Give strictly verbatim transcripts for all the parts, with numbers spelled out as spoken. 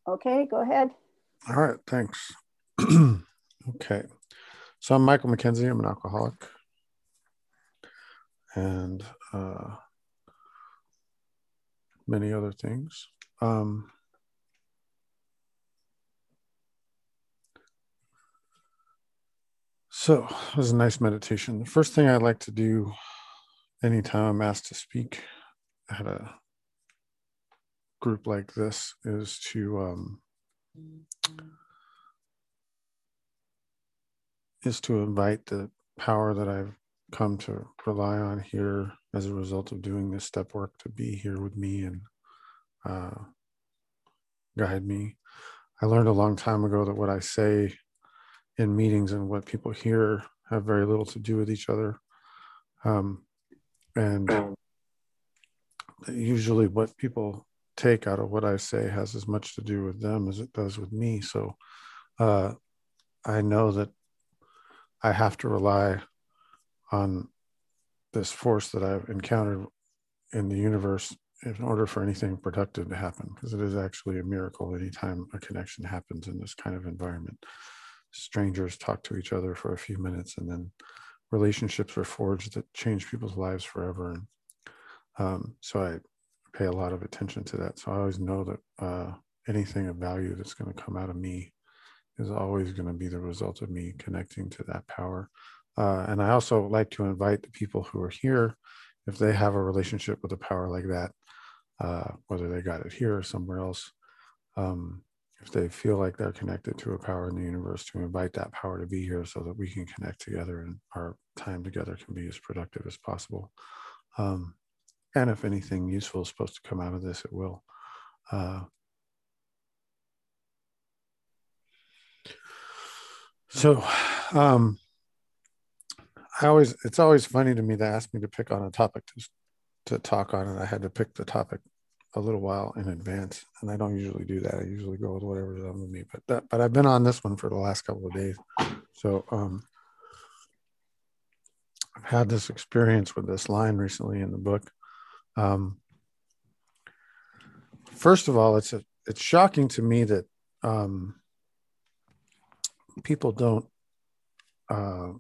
Okay, go ahead. All right, thanks. Okay, so I'm Michael McKenzie. I'm an alcoholic, and uh, many other things. Um, so it was a nice meditation. The first thing I like to do anytime I'm asked to speak at a group like this is to um, is to invite the power that I've come to rely on here as a result of doing this step work to be here with me and uh, guide me. I learned a long time ago that what I say in meetings and what people hear have very little to do with each other. Um, and usually what people take out of what I say has as much to do with them as it does with me. So uh, I know that I have to rely on this force that I've encountered in the universe in order for anything productive to happen, because it is actually a miracle anytime a connection happens in this kind of environment. Strangers talk to each other for a few minutes and then relationships are forged that change people's lives forever. And um, so I pay a lot of attention to that. So I always know that uh, anything of value that's going to come out of me is always going to be the result of me connecting to that power. Uh, and I also like to invite the people who are here, if they have a relationship with a power like that, uh, whether they got it here or somewhere else, um, if they feel like they're connected to a power in the universe, to invite that power to be here so that we can connect together and our time together can be as productive as possible. Um, and if anything useful is supposed to come out of this, it will. Uh, so, um, I always, it's always funny to me to ask me to pick on a topic to, to talk on, and I had to pick the topic a little while in advance, and I don't usually do that. I usually go with whatever's on with me, but that, but I've been on this one for the last couple of days. So, um, I've had this experience with this line recently in the book. Um, first of all, it's a, it's shocking to me that um, people don't uh,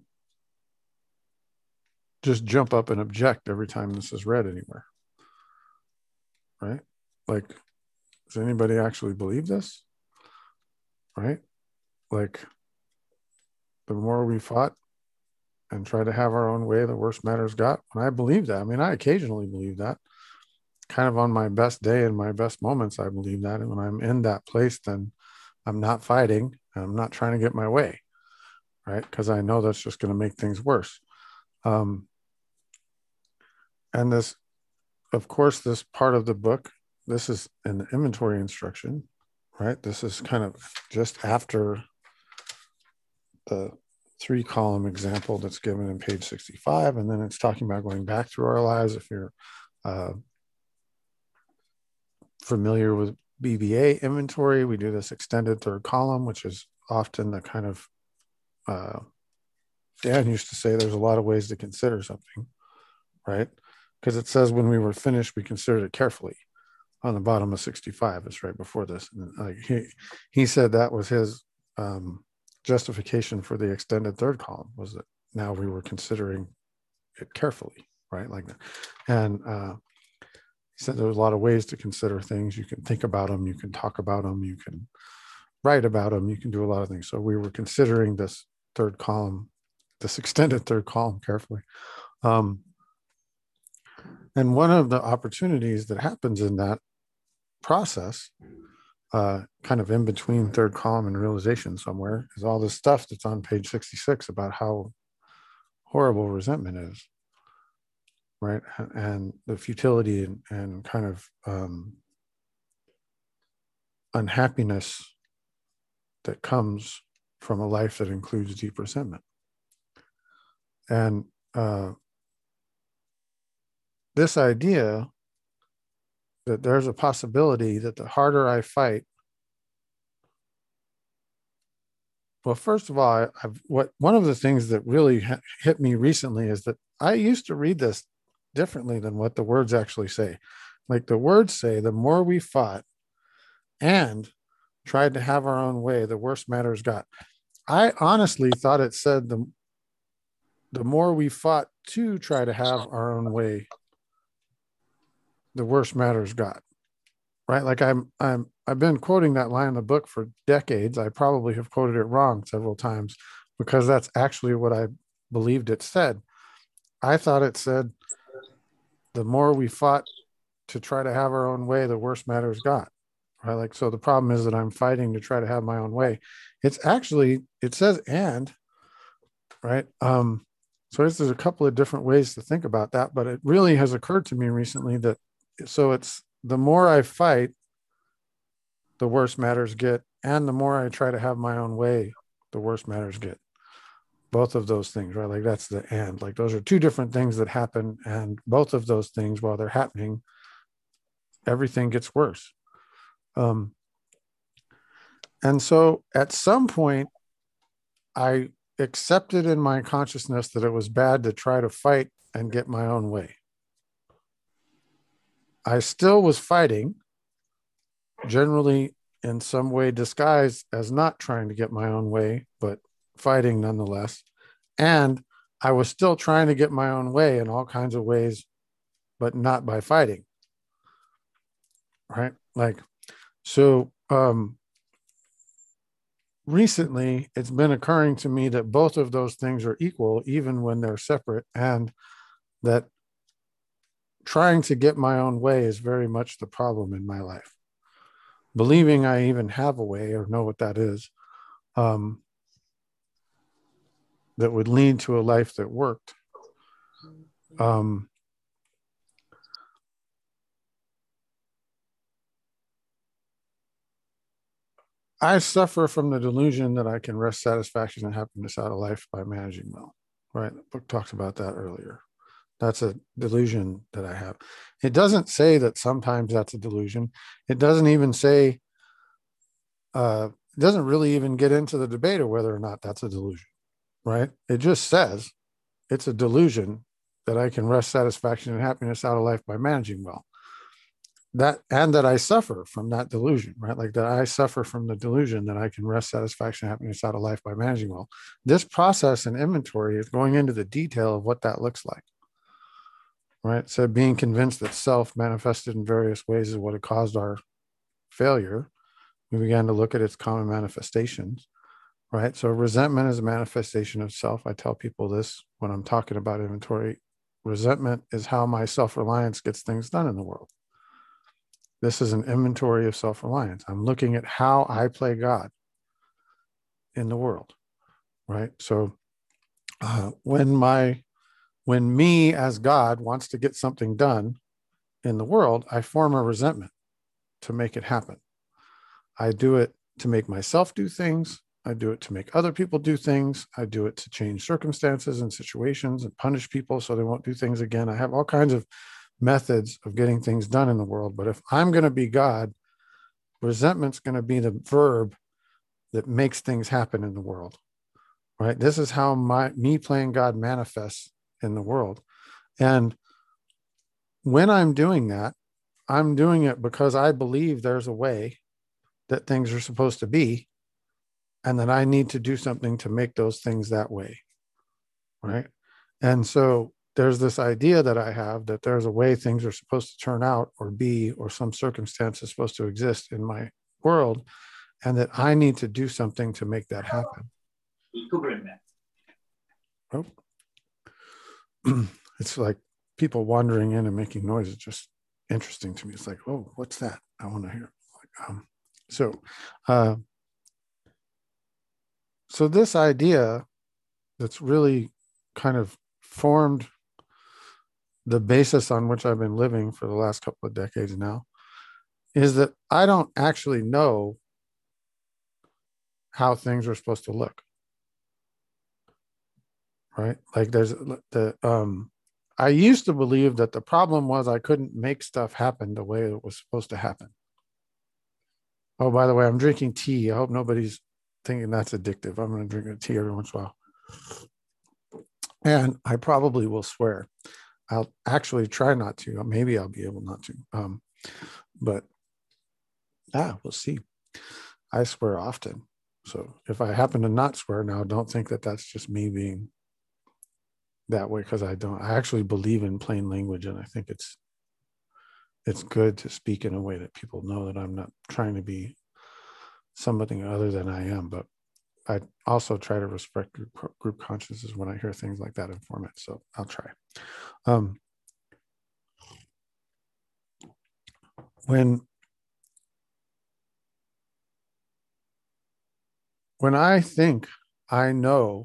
just jump up and object every time this is read anywhere, right? Like, does anybody actually believe this? Right? Like, the more we fought and try to have our own way, the worse matters got. And I believe that. I mean, I occasionally believe that. Kind of on my best day and my best moments, I believe that. And when I'm in that place, then I'm not fighting. I'm not trying to get my way, right? Because I know that's just going to make things worse. Um, and this, of course, this part of the book, this is an inventory instruction, right? This is kind of just after the three column example that's given in page sixty-five. And then it's talking about going back through our lives. If you're uh, familiar with B B A inventory, we do this extended third column, which is often the kind of, uh, Dan used to say there's a lot of ways to consider something, right? Because it says when we were finished, we considered it carefully on the bottom of sixty-five. It's right before this. And like he, he said that was his um, justification for the extended third column, was that now we were considering it carefully, right? Like that. And uh, he said there's a lot of ways to consider things. You can think about them, you can talk about them, you can write about them, you can do a lot of things. So we were considering this third column, this extended third column carefully. Um, and one of the opportunities that happens in that process, uh, kind of in between third column and realization somewhere, is all this stuff that's on page sixty-six about how horrible resentment is, right? And the futility and, and kind of um, unhappiness that comes from a life that includes deep resentment. And uh, this idea that there's a possibility that the harder I fight, well, first of all, I've what one of the things that really ha- hit me recently is that I used to read this differently than what the words actually say. Like the words say, the more we fought and tried to have our own way, the worse matters got. I honestly thought it said the the more we fought to try to have our own way, the worse matters got. Right? Like I'm I'm I've been quoting that line in the book for decades. I probably have quoted it wrong several times because that's actually what I believed it said. I thought it said the more we fought to try to have our own way, the worse matters got. Right? Like, so the problem is that I'm fighting to try to have my own way. It's actually, it says and, right? Um, so there's a couple of different ways to think about that, but it really has occurred to me recently that, so it's the more I fight, the worse matters get. And the more I try to have my own way, the worse matters get. Both of those things, right? Like that's the and. Like those are two different things that happen. And both of those things, while they're happening, everything gets worse. Um, and so at some point, I accepted in my consciousness that it was bad to try to fight and get my own way. I still was fighting, generally in some way disguised as not trying to get my own way, but fighting nonetheless. And I was still trying to get my own way in all kinds of ways, but not by fighting. Right? Like, so um, recently it's been occurring to me that both of those things are equal, even when they're separate, and that trying to get my own way is very much the problem in my life. Believing I even have a way or know what that is, um, that would lead to a life that worked. Um, I suffer from the delusion that I can wrest satisfaction and happiness out of life by managing well. Right? The book talks about that earlier. That's a delusion that I have. It doesn't say that sometimes that's a delusion. It doesn't even say, uh, it doesn't really even get into the debate of whether or not that's a delusion, right? It just says it's a delusion that I can wrest satisfaction and happiness out of life by managing well. That, and that I suffer from that delusion, right? Like that I suffer from the delusion that I can wrest satisfaction and happiness out of life by managing well. This process and inventory is going into the detail of what that looks like. Right? So being convinced that self manifested in various ways is what had caused our failure. We began to look at its common manifestations, right? So resentment is a manifestation of self. I tell people this when I'm talking about inventory. Resentment is how my self-reliance gets things done in the world. This is an inventory of self-reliance. I'm looking at how I play God in the world, right? So uh, when my When me as God wants to get something done in the world, I form a resentment to make it happen. I do it to make myself do things. I do it to make other people do things. I do it to change circumstances and situations and punish people so they won't do things again. I have all kinds of methods of getting things done in the world. But if I'm going to be God, resentment's going to be the verb that makes things happen in the world, right? This is how my me playing God manifests in the world. And when I'm doing that, I'm doing it because I believe there's a way that things are supposed to be, and that I need to do something to make those things that way. Right. And so there's this idea that I have that there's a way things are supposed to turn out or be, or some circumstance is supposed to exist in my world, and that I need to do something to make that happen. Oh. It's like people wandering in and making noise. It's just interesting to me. It's like, oh, what's that? I want to hear. Like, um, so, uh, so this idea that's really kind of formed the basis on which I've been living for the last couple of decades now is that I don't actually know how things are supposed to look. Right? Like there's the, um, I used to believe that the problem was I couldn't make stuff happen the way it was supposed to happen. Oh, by the way, I'm drinking tea. I hope nobody's thinking that's addictive. I'm going to drink a tea every once in a while. And I probably will swear. I'll actually try not to. Maybe I'll be able not to. Um, but ah, we'll see. I swear often. So if I happen to not swear now, don't think that that's just me being that way, because I don't. I actually believe in plain language, and I think it's it's good to speak in a way that people know that I'm not trying to be something other than I am. But I also try to respect group, group consciences when I hear things like that in format. So I'll try. Um, when when I think I know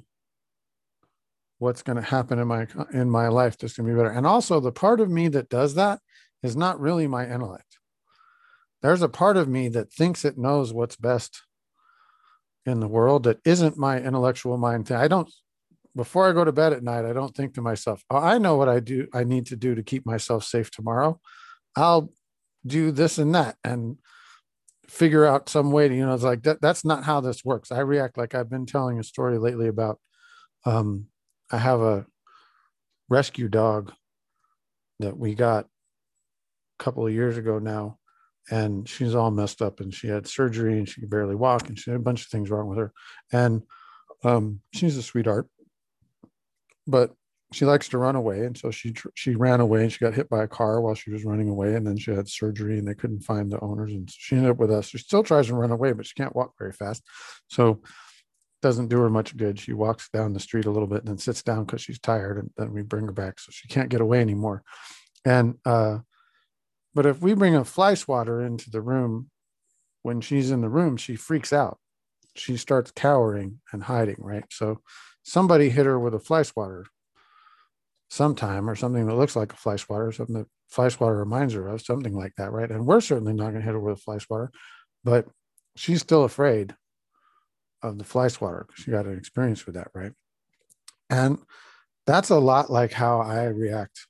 what's going to happen in my in my life that's going to be better, and also the part of me that does that is not really my intellect. There's a part of me that thinks it knows what's best in the world that isn't my intellectual mind. I don't, before I go to bed at night, I don't think to myself, oh, I know what I do, I need to do to keep myself safe tomorrow. I'll do this and that and figure out some way to, you know, it's like that. That's not how this works. I react like I've been telling a story lately about, um, I have a rescue dog that we got a couple of years ago now, and she's all messed up, and she had surgery and she could barely walk, and she had a bunch of things wrong with her. And um, she's a sweetheart, but she likes to run away. And so she she ran away, and she got hit by a car while she was running away. And then she had surgery, and they couldn't find the owners. And so she ended up with us. She still tries to run away, but she can't walk very fast. So it doesn't do her much good. She walks down the street a little bit and then sits down because she's tired. And then we bring her back. So she can't get away anymore. And, uh, but if we bring a fly swatter into the room, when she's in the room, she freaks out. She starts cowering and hiding, right? So somebody hit her with a fly swatter sometime, or something that looks like a fly swatter, something that fly swatter reminds her of, something like that, right? And we're certainly not going to hit her with a fly swatter, but she's still afraid of the fly swatter because she got an experience with that, right? And that's a lot like how I react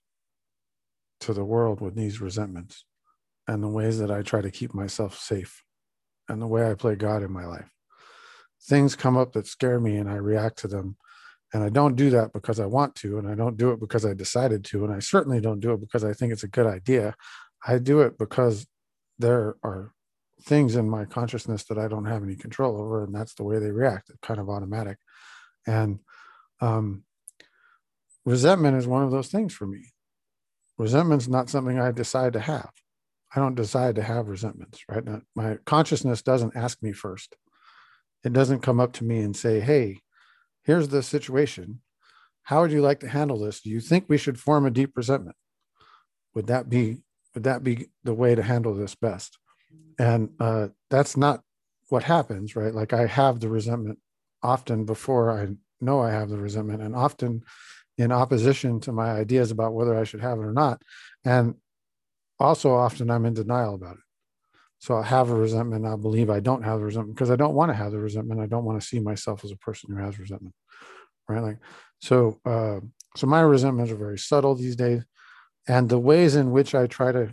to the world with these resentments and the ways that I try to keep myself safe and the way I play God in my life. Things come up that scare me and I react to them. And I don't do that because I want to, and I don't do it because I decided to, and I certainly don't do it because I think it's a good idea. I do it because there are things in my consciousness that I don't have any control over, and that's the way they react. It's kind of automatic. And um, resentment is one of those things for me. Resentment's not something I decide to have. I don't decide to have resentments, right? Now, my consciousness doesn't ask me first. It doesn't come up to me and say, hey, here's the situation. How would you like to handle this? Do you think we should form a deep resentment? Would that be, would that be the way to handle this best? And uh, that's not what happens, right? Like I have the resentment often before I know I have the resentment, and often in opposition to my ideas about whether I should have it or not. And also often I'm in denial about it. So I have a resentment. I believe I don't have the resentment because I don't want to have the resentment. I don't want to see myself as a person who has resentment, right? Like, so, uh, so my resentments are very subtle these days, and the ways in which I try to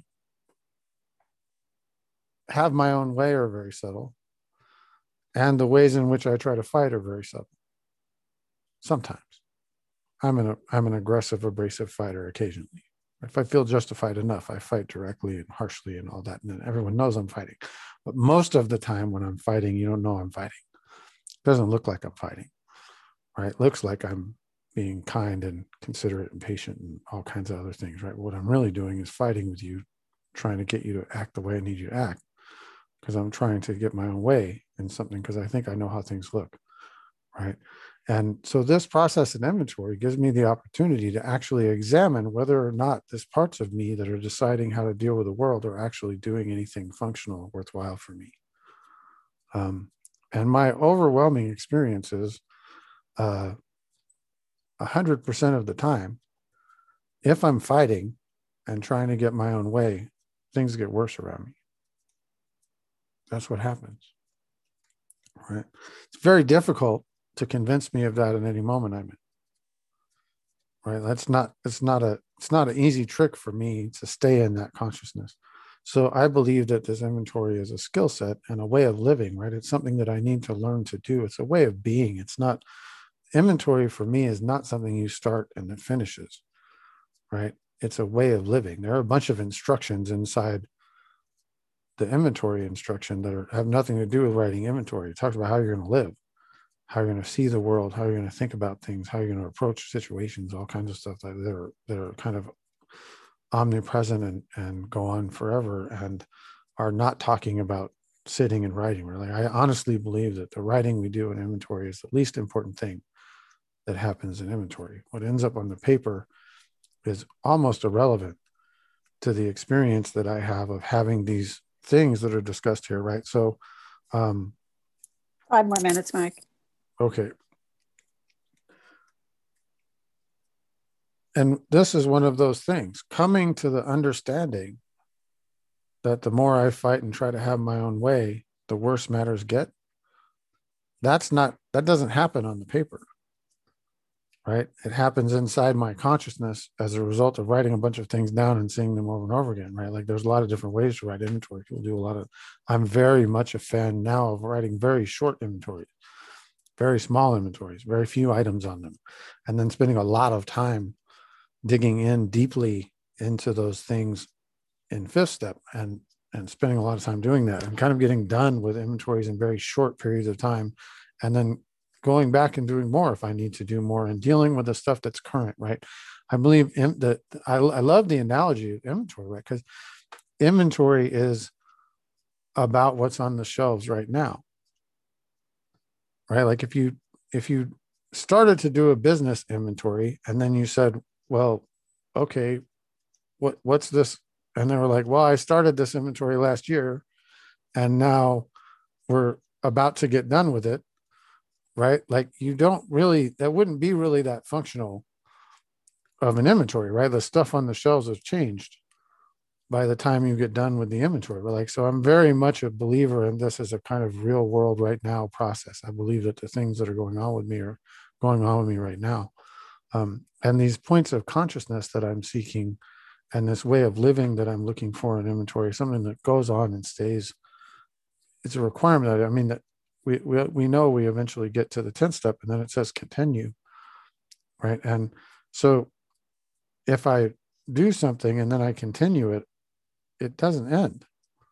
have my own way are very subtle, and the ways in which I try to fight are very subtle. Sometimes I'm an I'm an aggressive, abrasive fighter occasionally. If I feel justified enough, I fight directly and harshly and all that. And then everyone knows I'm fighting. But most of the time when I'm fighting, you don't know I'm fighting. It doesn't look like I'm fighting, right? It looks like I'm being kind and considerate and patient and all kinds of other things, right? What I'm really doing is fighting with you, trying to get you to act the way I need you to act, because I'm trying to get my own way in something because I think I know how things look, right? And so this process and inventory gives me the opportunity to actually examine whether or not these parts of me that are deciding how to deal with the world are actually doing anything functional, worthwhile for me. Um, and my overwhelming experience is uh, one hundred percent of the time, if I'm fighting and trying to get my own way, things get worse around me. That's what happens, right? It's very difficult to convince me of that in any moment I'm in. Right. That's not, it's not a, it's not an easy trick for me to stay in that consciousness. So I believe that this inventory is a skill set and a way of living, right? It's something that I need to learn to do. It's a way of being. It's not, inventory for me is not something you start and it finishes, right? It's a way of living. There are a bunch of instructions inside the inventory instruction that are, have nothing to do with writing inventory. It talks about how you're going to live, how you're going to see the world, how you're going to think about things, how you're going to approach situations, all kinds of stuff that are that are kind of omnipresent and and go on forever, and are not talking about sitting and writing. Really, I honestly believe that the writing we do in inventory is the least important thing that happens in inventory. What ends up on the paper is almost irrelevant to the experience that I have of having these things that are discussed here, right? So, um, five more minutes, Mike. Okay. And this is one of those things, coming to the understanding that the more I fight and try to have my own way, the worse matters get. That's not, that doesn't happen on the paper, right? It happens inside my consciousness as a result of writing a bunch of things down and seeing them over and over again, right? Like there's a lot of different ways to write inventory. People do a lot of, I'm very much a fan now of writing very short inventories, very small inventories, very few items on them, and then spending a lot of time digging in deeply into those things in fifth step, and and spending a lot of time doing that, and kind of getting done with inventories in very short periods of time, and then going back and doing more if I need to do more, and dealing with the stuff that's current, right? I believe in that. I, I love the analogy of inventory, right? Because inventory is about what's on the shelves right now, right? Like if you if you started to do a business inventory and then you said, well, okay, what what's this? And they were like, well, I started this inventory last year and now we're about to get done with it, right? Like you don't really, that wouldn't be really that functional of an inventory, right? The stuff on the shelves has changed by the time you get done with the inventory. But like, so I'm very much a believer in this as a kind of real world right now process. I believe that the things that are going on with me are going on with me right now. Um, and these points of consciousness that I'm seeking and this way of living that I'm looking for in inventory, something that goes on and stays. It's a requirement. I mean, that we, we, we know we eventually get to the tenth step and then it says continue, right? And so if I do something and then I continue it, it doesn't end,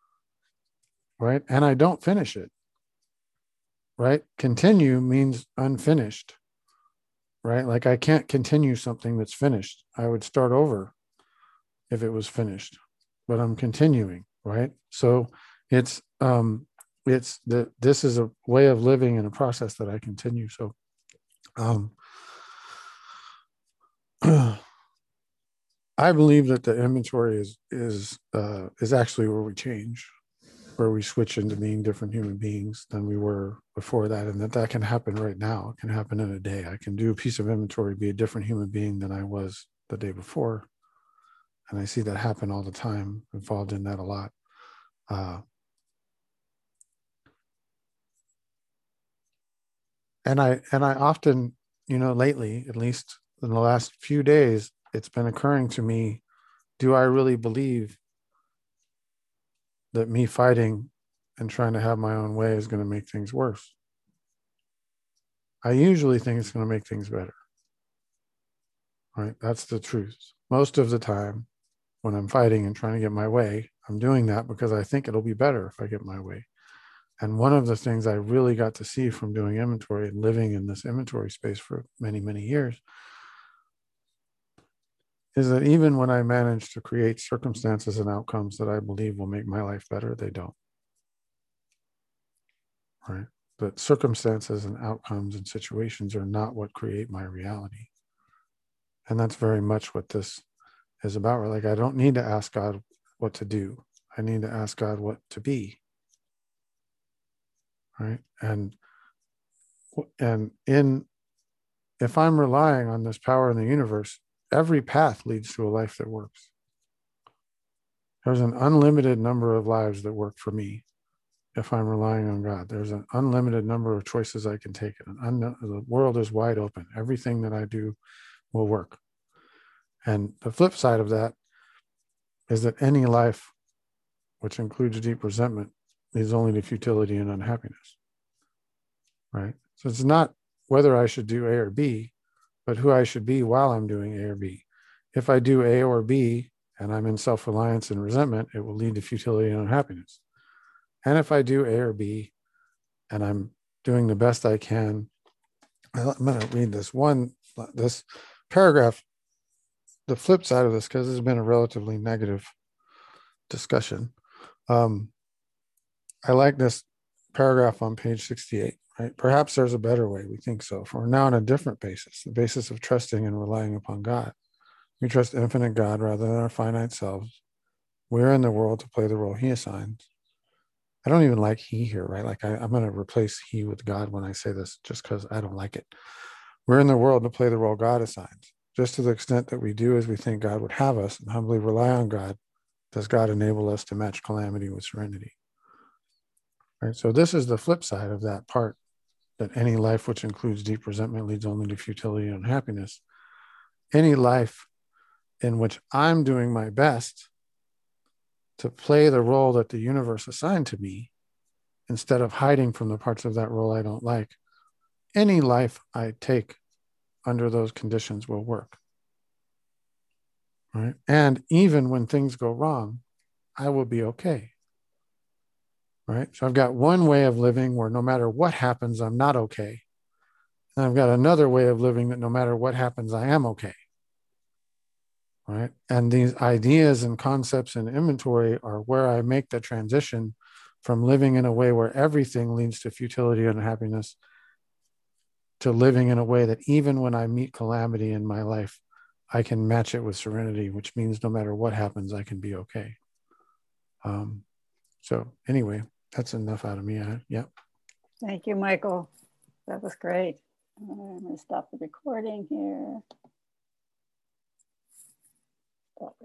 right? And I don't finish it, right? Continue means unfinished, right? Like I can't continue something that's finished. I would start over if it was finished, but I'm continuing, right? So it's um it's the this is a way of living and a process that I continue. So um I believe that the inventory is is uh is actually where we change, where we switch into being different human beings than we were before that, and that that can happen right now. It can happen in a day. I can do a piece of inventory, be a different human being than I was the day before. And I see that happen all the time, involved in that a lot. Uh, and I and I often, you know, lately, at least in the last few days, it's been occurring to me, do I really believe that me fighting and trying to have my own way is going to make things worse? I usually think it's going to make things better. Right? That's the truth. Most of the time, when I'm fighting and trying to get my way, I'm doing that because I think it'll be better if I get my way. And one of the things I really got to see from doing inventory and living in this inventory space for many, many years is that even when I manage to create circumstances and outcomes that I believe will make my life better, they don't. Right? But circumstances and outcomes and situations are not what create my reality. And that's very much what this is about. We're like, I don't need to ask God what to do. I need to ask God what to be. Right? And and in if I'm relying on this power in the universe, every path leads to a life that works. There's an unlimited number of lives that work for me if I'm relying on God. There's an unlimited number of choices I can take. Un- the world is wide open. Everything that I do will work. And the flip side of that is that any life, which includes deep resentment, leads only to futility and unhappiness. Right? So it's not whether I should do A or B, but who I should be while I'm doing A or B. If I do A or B and I'm in self-reliance and resentment, it will lead to futility and unhappiness. And if I do A or B and I'm doing the best I can, I'm going to read this one, this paragraph, the flip side of this, because this has been a relatively negative discussion. Um, I like this paragraph on page sixty-eight, right? Perhaps there's a better way. We think so. For we're now on a different basis, the basis of trusting and relying upon God. We trust infinite God rather than our finite selves. We're in the world to play the role he assigns. I don't even like he here, right? Like I, I'm going to replace he with God when I say this just because I don't like it. We're in the world to play the role God assigns. Just to the extent that we do as we think God would have us and humbly rely on God, does God enable us to match calamity with serenity? Right? So this is the flip side of that part, that any life which includes deep resentment leads only to futility and unhappiness. Any life in which I'm doing my best to play the role that the universe assigned to me, instead of hiding from the parts of that role I don't like, any life I take under those conditions will work. Right? And even when things go wrong, I will be okay. Right? So I've got one way of living where no matter what happens, I'm not okay. And I've got another way of living that no matter what happens, I am okay. Right? And these ideas and concepts and inventory are where I make the transition from living in a way where everything leads to futility and unhappiness to living in a way that even when I meet calamity in my life, I can match it with serenity, which means no matter what happens, I can be okay. Um, so anyway, that's enough out of me. I, yep. Thank you, Michael. That was great. I'm going to stop the recording here. Stop